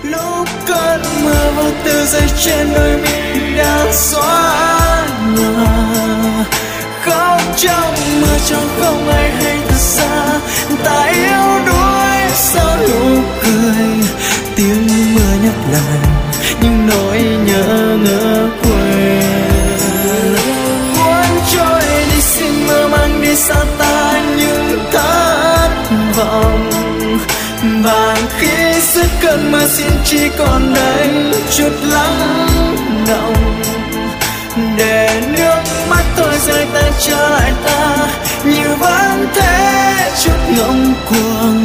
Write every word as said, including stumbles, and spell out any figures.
lúc cơn mưa vô tư rơi trên đôi mi đã xóa nhòa, khóc trong mưa cho không ai hay thật xa ta yếu đuối sau nụ cười, tiếng mưa nhắc lại những nỗi nhớ ngỡ quên. Cuốn trôi đi xin mưa mang đi xa ta những thất vọng, và khi dứt cơn mưa xin chỉ còn đây chút lắng động, để nước mắt tôi rơi tan trở lại ta như vẫn thế chút ngông cuồng.